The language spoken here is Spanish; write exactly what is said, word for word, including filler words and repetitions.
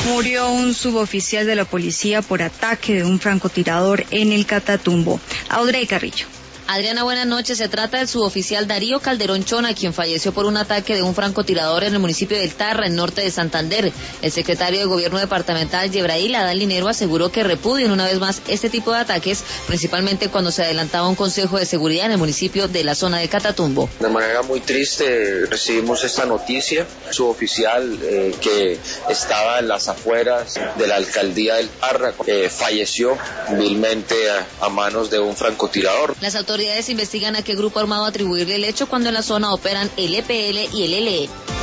Murió un suboficial de la policía por ataque de un francotirador en el Catatumbo. Audrey Carrillo. Adriana, buenas noches. Se trata del suboficial Darío Calderón Chona, quien falleció por un ataque de un francotirador en el municipio del Tarra, en norte de Santander. El secretario de Gobierno departamental, Yebrail Adán Linero, aseguró que repudian una vez más este tipo de ataques, principalmente cuando se adelantaba un consejo de seguridad en el municipio de la zona de Catatumbo. De manera muy triste recibimos esta noticia. Suboficial eh, que estaba en las afueras de la alcaldía del Tarra eh, falleció vilmente a, a manos de un francotirador. Las autoridades investigan a qué grupo armado atribuirle el hecho cuando en la zona operan el E P L y el L E.